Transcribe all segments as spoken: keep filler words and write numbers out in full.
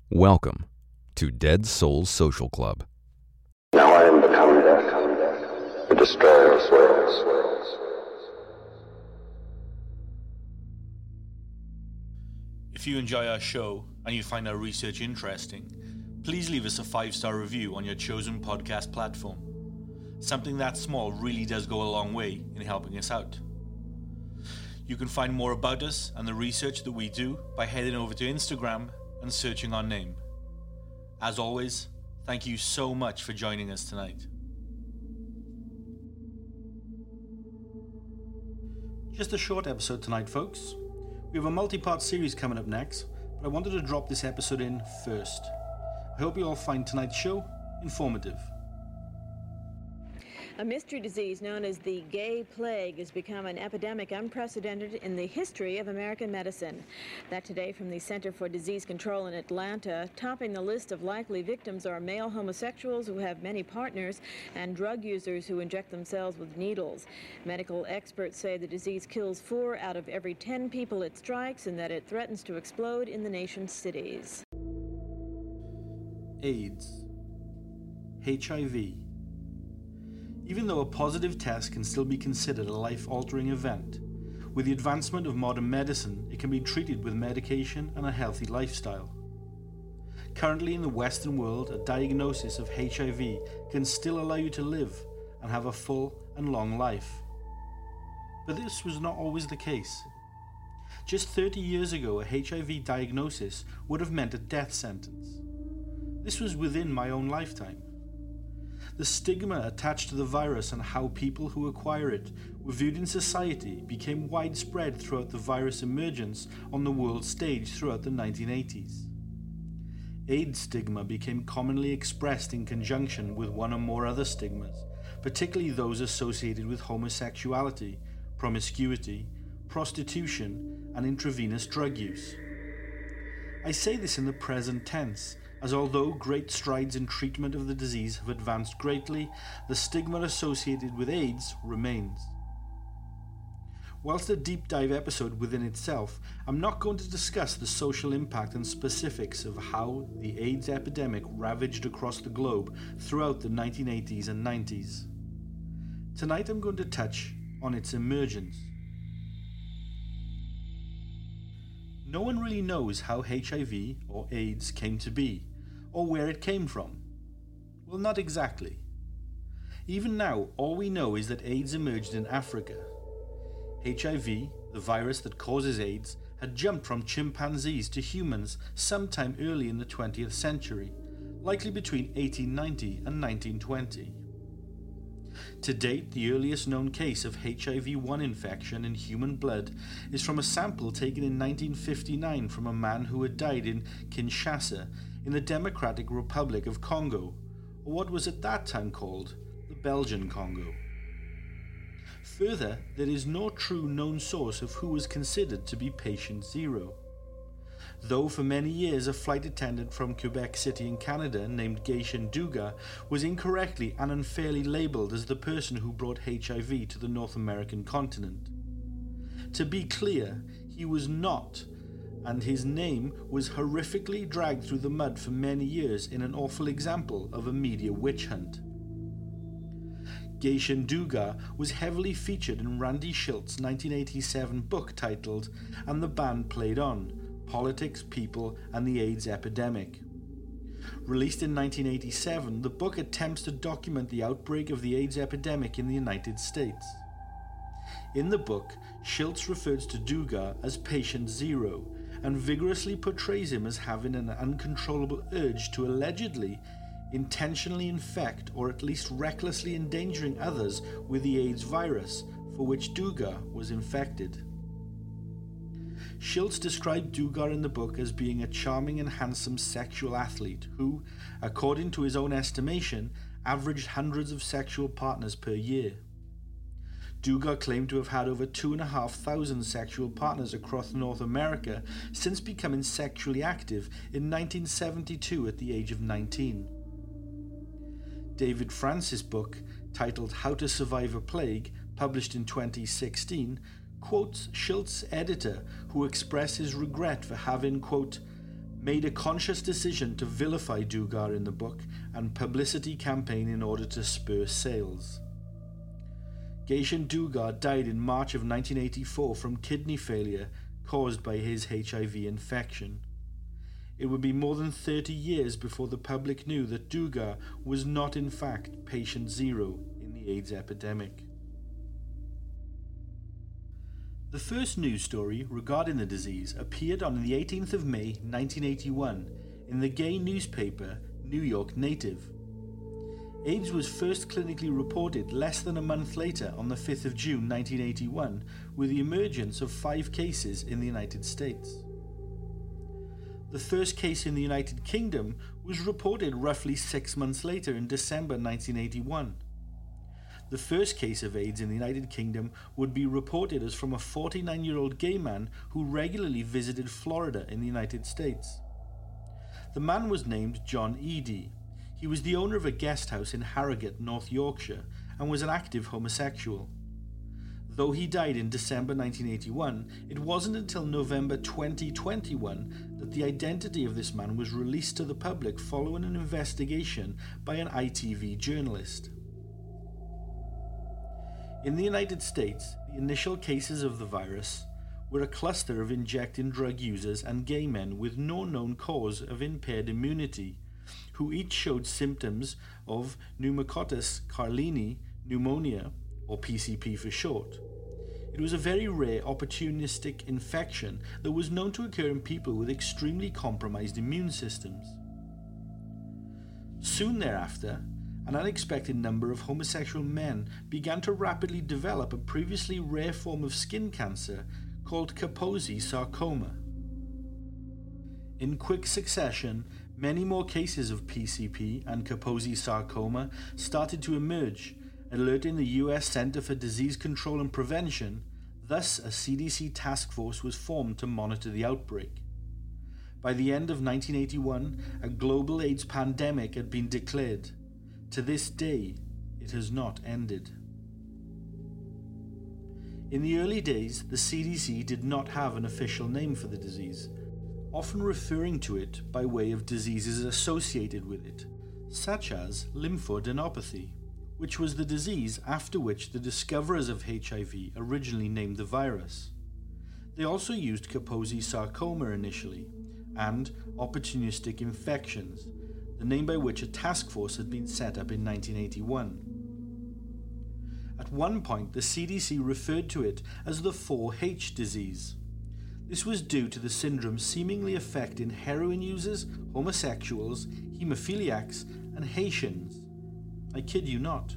Welcome to Dead Souls Social Club. Now I am become death, the destroyer of worlds. If you enjoy our show and you find our research interesting, please leave us a five-star review on your chosen podcast platform. Something that small really does go a long way in helping us out. You can find more about us and the research that we do by heading over to Instagram and searching our name. As always, thank you so much for joining us tonight. Just a short episode tonight, folks. We have a multi-part series coming up next, but I wanted to drop this episode in first. I hope you all find tonight's show informative. A mystery disease known as the gay plague has become an epidemic unprecedented in the history of American medicine. That today from the Center for Disease Control in Atlanta. Topping the list of likely victims are male homosexuals who have many partners and drug users who inject themselves with needles. Medical experts say the disease kills four out of every ten people it strikes and that it threatens to explode in the nation's cities. AIDS. H I V. Even though a positive test can still be considered a life-altering event, with the advancement of modern medicine, it can be treated with medication and a healthy lifestyle. Currently in the Western world, a diagnosis of H I V can still allow you to live and have a full and long life. But this was not always the case. Just thirty years ago, a H I V diagnosis would have meant a death sentence. This was within my own lifetime. The stigma attached to the virus and how people who acquire it were viewed in society became widespread throughout the virus emergence on the world stage throughout the nineteen eighties. AIDS stigma became commonly expressed in conjunction with one or more other stigmas, particularly those associated with homosexuality, promiscuity, prostitution, and intravenous drug use. I say this in the present tense, as although great strides in treatment of the disease have advanced greatly, the stigma associated with AIDS remains. Whilst a deep dive episode within itself, I'm not going to discuss the social impact and specifics of how the AIDS epidemic ravaged across the globe throughout the nineteen eighties and nineties. Tonight I'm going to touch on its emergence. No one really knows how H I V or AIDS came to be, or where it came from. Well, not exactly. Even now, all we know is that AIDS emerged in Africa. H I V, the virus that causes AIDS, had jumped from chimpanzees to humans sometime early in the twentieth century, likely between eighteen ninety and nineteen twenty. To date, the earliest known case of H I V one infection in human blood is from a sample taken in nineteen fifty-nine from a man who had died in Kinshasa in the Democratic Republic of Congo, or what was at that time called the Belgian Congo. Further, there is no true known source of who was considered to be patient zero. Though for many years a flight attendant from Quebec City in Canada named Gaishan Duga was incorrectly and unfairly labelled as the person who brought H I V to the North American continent. To be clear, he was not, and his name was horrifically dragged through the mud for many years in an awful example of a media witch hunt. Gaishan Duga was heavily featured in Randy Shilt's nineteen eighty-seven book titled And the Band Played On: Politics, People, and the AIDS Epidemic. Released in nineteen eighty-seven, the book attempts to document the outbreak of the AIDS epidemic in the United States. In the book, Shilts refers to Duga as Patient Zero and vigorously portrays him as having an uncontrollable urge to allegedly intentionally infect or at least recklessly endangering others with the AIDS virus for which Duga was infected. Shilts described Duga in the book as being a charming and handsome sexual athlete who, according to his own estimation, averaged hundreds of sexual partners per year. Duga claimed to have had over two and a half thousand sexual partners across North America since becoming sexually active in nineteen seventy-two at the age of nineteen. David Francis' book, titled How to Survive a Plague, published in twenty sixteen, quotes Shilts' editor, who expressed his regret for having, quote, made a conscious decision to vilify Dugar in the book and publicity campaign in order to spur sales. Geshen Dugar died in March of nineteen eighty-four from kidney failure caused by his H I V infection. It would be more than thirty years before the public knew that Dugar was not in fact patient zero in the AIDS epidemic. The first news story regarding the disease appeared on the eighteenth of May nineteen eighty-one in the gay newspaper New York Native. AIDS was first clinically reported less than a month later on the fifth of June nineteen eighty-one, with the emergence of five cases in the United States. The first case in the United Kingdom was reported roughly six months later in December nineteen eighty-one. The first case of AIDS in the United Kingdom would be reported as from a forty-nine-year-old gay man who regularly visited Florida in the United States. The man was named John Eady. He was the owner of a guest house in Harrogate, North Yorkshire, and was an active homosexual. Though he died in December nineteen eighty-one, it wasn't until November twenty twenty-one that the identity of this man was released to the public following an investigation by an I T V journalist. In the United States, the initial cases of the virus were a cluster of injecting drug users and gay men with no known cause of impaired immunity, who each showed symptoms of pneumococcus carlini pneumonia, or P C P for short. It was a very rare opportunistic infection that was known to occur in people with extremely compromised immune systems. Soon thereafter, an unexpected number of homosexual men began to rapidly develop a previously rare form of skin cancer called Kaposi sarcoma. In quick succession, many more cases of P C P and Kaposi sarcoma started to emerge, alerting the U S Center for Disease Control and Prevention. Thus, a C D C task force was formed to monitor the outbreak. By the end of nineteen eighty-one, a global AIDS pandemic had been declared. To this day, it has not ended. In the early days, the C D C did not have an official name for the disease, often referring to it by way of diseases associated with it, such as lymphadenopathy, which was the disease after which the discoverers of H I V originally named the virus. They also used Kaposi sarcoma initially, and opportunistic infections, the name by which a task force had been set up in nineteen eighty-one. At one point, the C D C referred to it as the four H disease. This was due to the syndrome seemingly affecting heroin users, homosexuals, hemophiliacs, and Haitians. I kid you not.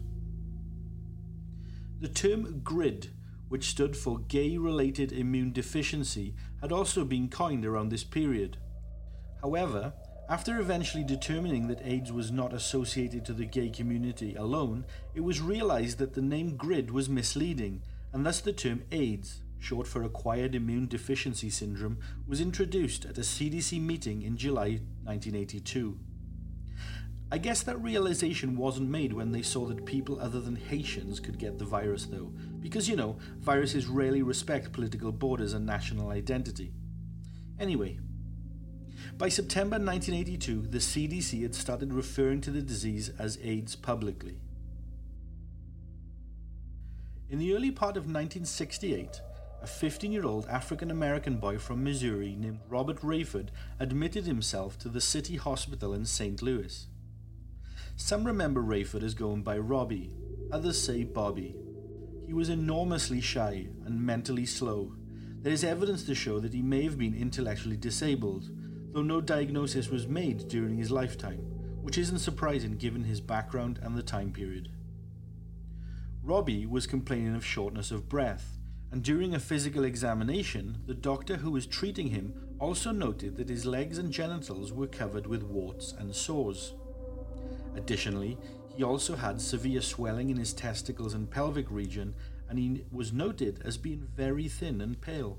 The term GRID, which stood for Gay-Related Immune Deficiency, had also been coined around this period. However, after eventually determining that AIDS was not associated to the gay community alone, it was realized that the name GRID was misleading, and thus the term AIDS, short for Acquired Immune Deficiency Syndrome, was introduced at a C D C meeting in July nineteen eighty-two. I guess that realization wasn't made when they saw that people other than Haitians could get the virus though, because you know, viruses rarely respect political borders and national identity. Anyway, by September nineteen eighty-two, the C D C had started referring to the disease as AIDS publicly. In the early part of nineteen sixty-eight, a fifteen-year-old African-American boy from Missouri named Robert Rayford admitted himself to the city hospital in Saint Louis. Some remember Rayford as going by Robbie, others say Bobby. He was enormously shy and mentally slow. There is evidence to show that he may have been intellectually disabled, though no diagnosis was made during his lifetime, which isn't surprising given his background and the time period. Robbie was complaining of shortness of breath, and during a physical examination, the doctor who was treating him also noted that his legs and genitals were covered with warts and sores. Additionally, he also had severe swelling in his testicles and pelvic region, and he was noted as being very thin and pale.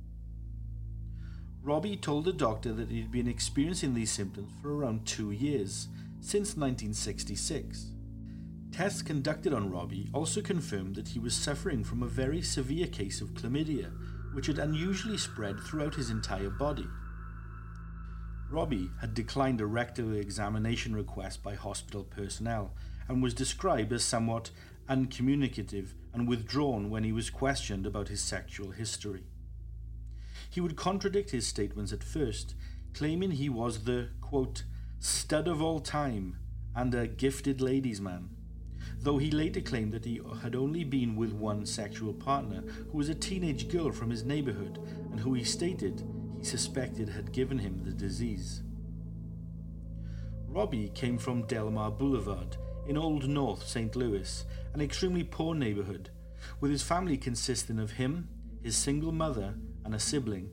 Robbie told the doctor that he had been experiencing these symptoms for around two years, since nineteen sixty-six. Tests conducted on Robbie also confirmed that he was suffering from a very severe case of chlamydia, which had unusually spread throughout his entire body. Robbie had declined a rectal examination request by hospital personnel and was described as somewhat uncommunicative and withdrawn when he was questioned about his sexual history. He would contradict his statements at first, claiming he was the, quote, stud of all time and a gifted ladies' man, though he later claimed that he had only been with one sexual partner who was a teenage girl from his neighborhood and who he stated he suspected had given him the disease. Robbie came from Delmar Boulevard in Old North, Saint Louis, an extremely poor neighborhood, with his family consisting of him, his single mother, and a sibling.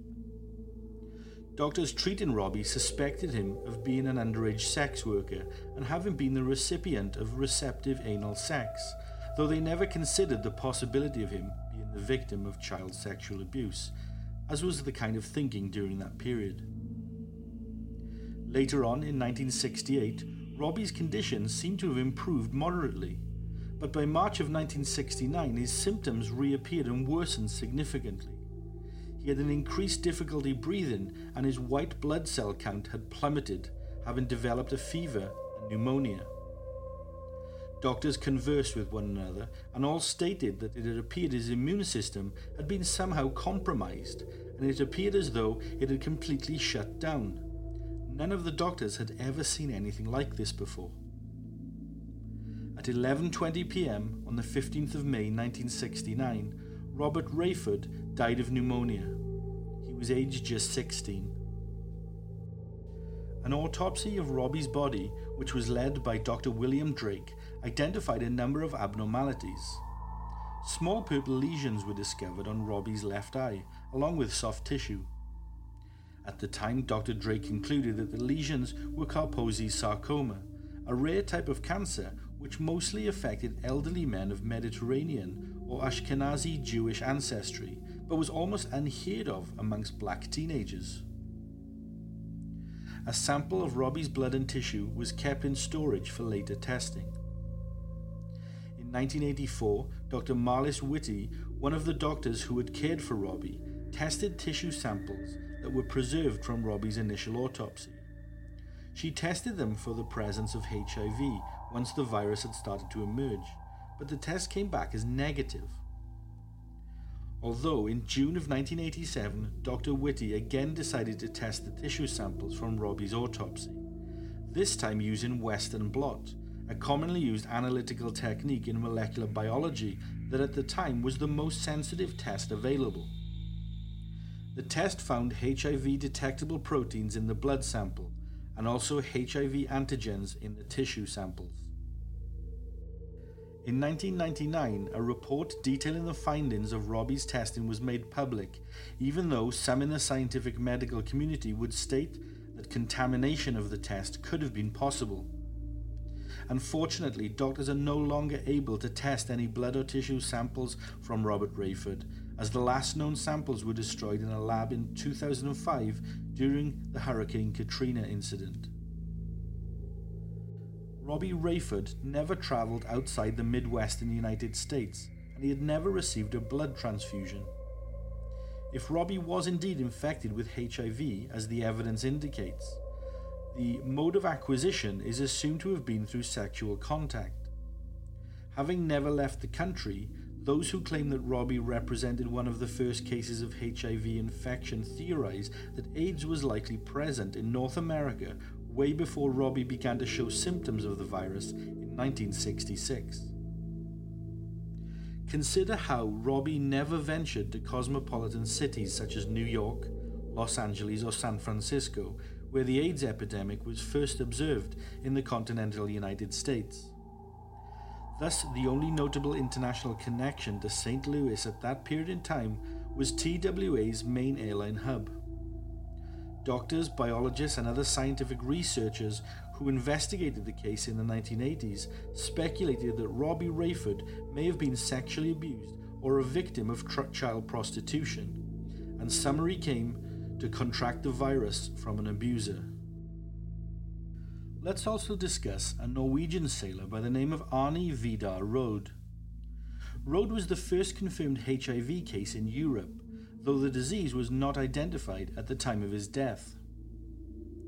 Doctors treating Robbie suspected him of being an underage sex worker and having been the recipient of receptive anal sex, though they never considered the possibility of him being the victim of child sexual abuse, as was the kind of thinking during that period. Later on, in nineteen sixty-eight, Robbie's condition seemed to have improved moderately, but by March of nineteen sixty-nine his symptoms reappeared and worsened significantly. He had an increased difficulty breathing and his white blood cell count had plummeted, having developed a fever and pneumonia. Doctors conversed with one another and all stated that it had appeared his immune system had been somehow compromised, and it appeared as though it had completely shut down. None of the doctors had ever seen anything like this before. At eleven twenty p.m. on the fifteenth of May nineteen sixty-nine, Robert Rayford died of pneumonia. He was aged just sixteen. An autopsy of Robbie's body, which was led by Doctor William Drake, identified a number of abnormalities. Small purple lesions were discovered on Robbie's left eye, along with soft tissue. At the time, Doctor Drake concluded that the lesions were Kaposi's sarcoma, a rare type of cancer which mostly affected elderly men of Mediterranean or Ashkenazi Jewish ancestry, but was almost unheard of amongst black teenagers. A sample of Robbie's blood and tissue was kept in storage for later testing. In nineteen eighty-four, Doctor Marlis Whitty, one of the doctors who had cared for Robbie, tested tissue samples that were preserved from Robbie's initial autopsy. She tested them for the presence of H I V once the virus had started to emerge, but the test came back as negative. Although in June of nineteen eighty-seven, Doctor Whitty again decided to test the tissue samples from Robbie's autopsy, this time using Western blot, a commonly used analytical technique in molecular biology that at the time was the most sensitive test available. The test found H I V detectable proteins in the blood sample and also H I V antigens in the tissue samples. In nineteen ninety-nine, a report detailing the findings of Robbie's testing was made public, even though some in the scientific medical community would state that contamination of the test could have been possible. Unfortunately, doctors are no longer able to test any blood or tissue samples from Robert Rayford, as the last known samples were destroyed in a lab in two thousand five during the Hurricane Katrina incident. Robbie Rayford never traveled outside the Midwestern United States, and he had never received a blood transfusion. If Robbie was indeed infected with H I V, as the evidence indicates, the mode of acquisition is assumed to have been through sexual contact. Having never left the country, those who claim that Robbie represented one of the first cases of H I V infection theorize that AIDS was likely present in North America way before Robbie began to show symptoms of the virus in nineteen sixty-six. Consider how Robbie never ventured to cosmopolitan cities such as New York, Los Angeles, or San Francisco, where the AIDS epidemic was first observed in the continental United States. Thus, the only notable international connection to Saint Louis at that period in time was T W A's main airline hub. Doctors, biologists, and other scientific researchers who investigated the case in the nineteen eighties speculated that Robbie Rayford may have been sexually abused or a victim of tr- child prostitution, and some came to contract the virus from an abuser. Let's also discuss a Norwegian sailor by the name of Arne Vidar Rode. Rode was the first confirmed H I V case in Europe, though the disease was not identified at the time of his death.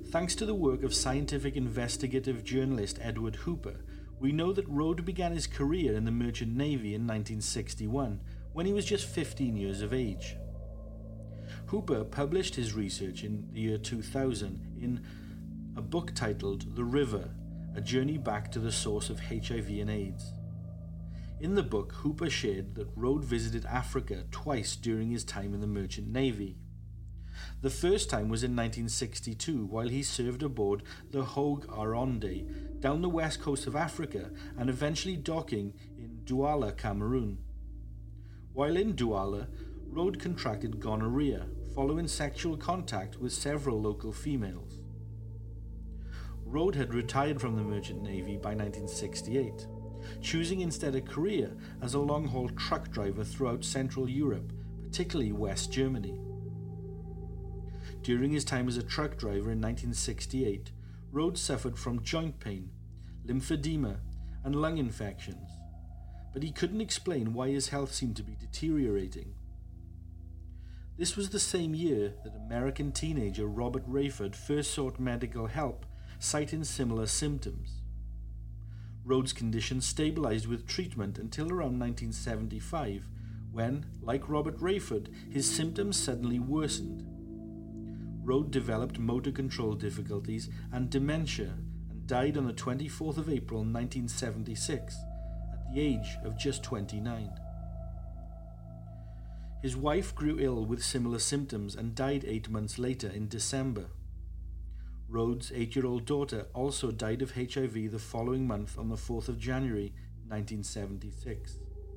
Thanks to the work of scientific investigative journalist Edward Hooper, we know that Rode began his career in the Merchant Navy in nineteen sixty-one, when he was just fifteen years of age. Hooper published his research in the year two thousand in a book titled The River, A Journey Back to the Source of H I V and AIDS. In the book, Hooper shared that Rode visited Africa twice during his time in the Merchant Navy. The first time was in nineteen sixty-two, while he served aboard the Hogue Aronde down the west coast of Africa and eventually docking in Douala, Cameroon. While in Douala, Rode contracted gonorrhea following sexual contact with several local females. Rode had retired from the Merchant Navy by nineteen sixty-eight, choosing instead a career as a long-haul truck driver throughout Central Europe, particularly West Germany. During his time as a truck driver in nineteen sixty-eight, Rode suffered from joint pain, lymphedema, and lung infections, but he couldn't explain why his health seemed to be deteriorating. This was the same year that American teenager Robert Rayford first sought medical help, citing similar symptoms. Rode's condition stabilized with treatment until around nineteen seventy-five, when, like Robert Rayford, his symptoms suddenly worsened. Rode developed motor control difficulties and dementia and died on the twenty-fourth of April nineteen seventy-six at the age of just twenty-nine. His wife grew ill with similar symptoms and died eight months later in December. Rode's eight-year-old daughter also died of H I V the following month on the fourth of January nineteen seventy-six.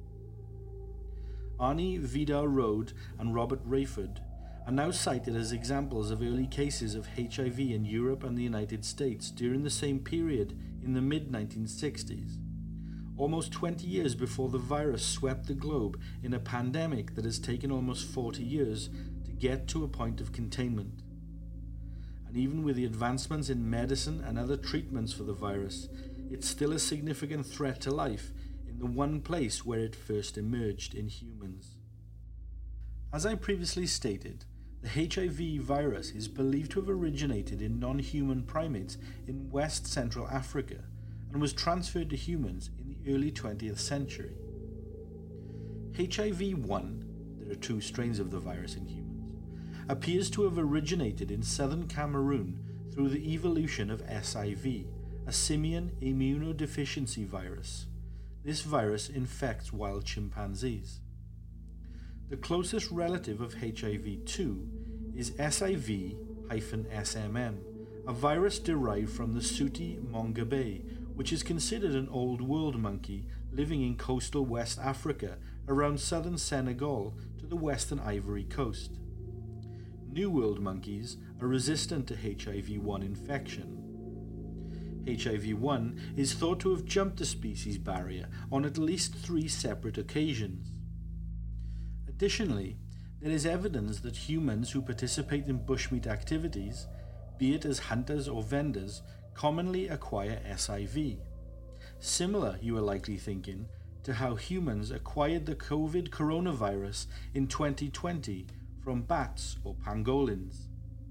Arnie Vidar Rode and Robert Rayford are now cited as examples of early cases of H I V in Europe and the United States during the same period in the mid nineteen sixties, almost twenty years before the virus swept the globe in a pandemic that has taken almost forty years to get to a point of containment. And even with the advancements in medicine and other treatments for the virus, it's still a significant threat to life in the one place where it first emerged in humans. As I previously stated, the H I V virus is believed to have originated in non-human primates in West Central Africa and was transferred to humans in the early twentieth century. H I V one, there are two strains of the virus in humans, appears to have originated in southern Cameroon through the evolution of S I V, a simian immunodeficiency virus. This virus infects wild chimpanzees. The closest relative of H I V two is S I V S M M, a virus derived from the sooty mongabe, which is considered an old world monkey living in coastal West Africa around southern Senegal to the western Ivory Coast. New World monkeys are resistant to H I V one infection. H I V one is thought to have jumped the species barrier on at least three separate occasions. Additionally, there is evidence that humans who participate in bushmeat activities, be it as hunters or vendors, commonly acquire S I V. Similar, you are likely thinking, to how humans acquired the COVID coronavirus in twenty twenty from bats or pangolins.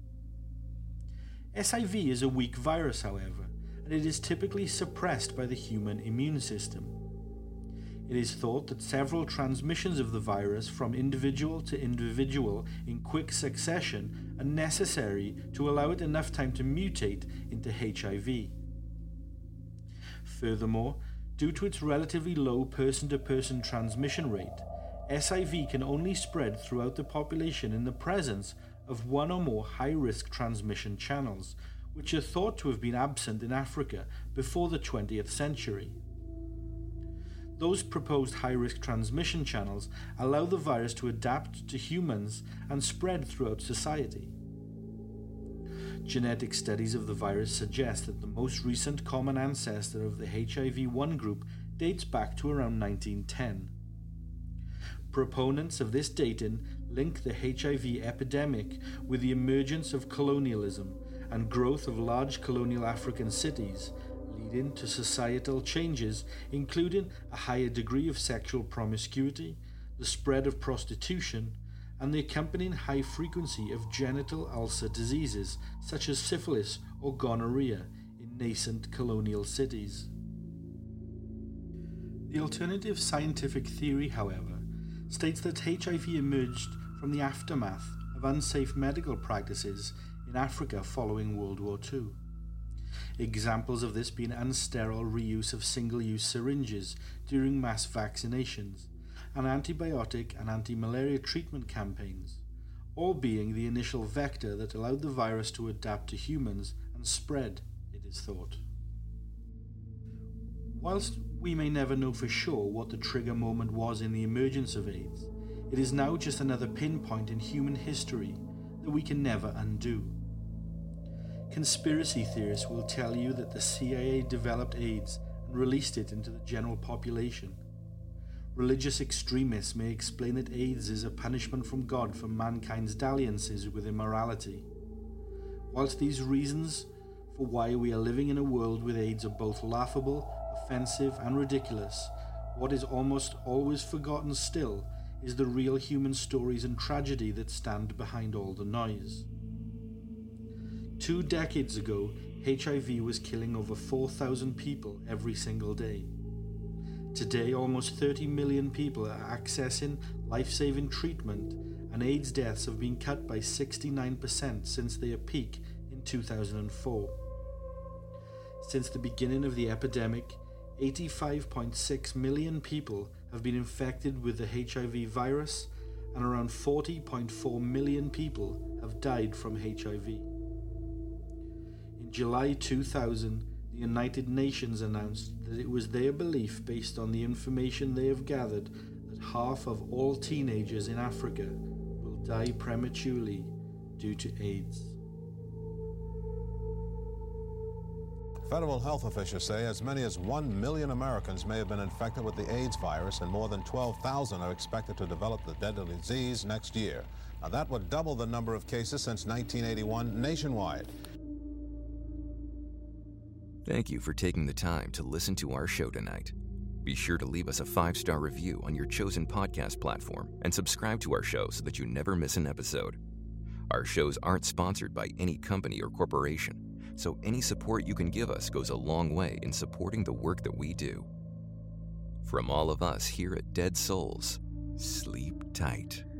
S I V is a weak virus, however, and it is typically suppressed by the human immune system. It is thought that several transmissions of the virus from individual to individual in quick succession are necessary to allow it enough time to mutate into H I V. Furthermore, due to its relatively low person-to-person transmission rate, S I V can only spread throughout the population in the presence of one or more high-risk transmission channels, which are thought to have been absent in Africa before the twentieth century. Those proposed high-risk transmission channels allow the virus to adapt to humans and spread throughout society. Genetic studies of the virus suggest that the most recent common ancestor of the H I V one group dates back to around nineteen ten. Proponents of this dating link the H I V epidemic with the emergence of colonialism and growth of large colonial African cities, leading to societal changes including a higher degree of sexual promiscuity, the spread of prostitution, and the accompanying high frequency of genital ulcer diseases such as syphilis or gonorrhea in nascent colonial cities. The alternative scientific theory, however, states that H I V emerged from the aftermath of unsafe medical practices in Africa following World War Two. Examples of this being unsterile reuse of single-use syringes during mass vaccinations, and antibiotic and anti-malaria treatment campaigns, all being the initial vector that allowed the virus to adapt to humans and spread, it is thought. Whilst we may never know for sure what the trigger moment was in the emergence of AIDS, it is now just another pinpoint in human history that we can never undo. Conspiracy theorists will tell you that the C I A developed AIDS and released it into the general population. Religious extremists may explain that AIDS is a punishment from God for mankind's dalliances with immorality. Whilst these reasons for why we are living in a world with AIDS are both laughable, offensive, and ridiculous, what is almost always forgotten still is the real human stories and tragedy that stand behind all the noise. Two decades ago, H I V was killing over four thousand people every single day. Today, almost thirty million people are accessing life-saving treatment, and AIDS deaths have been cut by sixty-nine percent since their peak in two thousand four. Since the beginning of the epidemic, eighty-five point six million people have been infected with the H I V virus, and around forty point four million people have died from H I V. In July two thousand, the United Nations announced that it was their belief, based on the information they have gathered, that half of all teenagers in Africa will die prematurely due to AIDS. Federal health officials say as many as one million Americans may have been infected with the AIDS virus, and more than twelve thousand are expected to develop the deadly disease next year. Now, that would double the number of cases since nineteen eighty-one nationwide. Thank you for taking the time to listen to our show tonight. Be sure to leave us a five-star review on your chosen podcast platform and subscribe to our show so that you never miss an episode. Our shows aren't sponsored by any company or corporation, so any support you can give us goes a long way in supporting the work that we do. From all of us here at Dead Souls, sleep tight.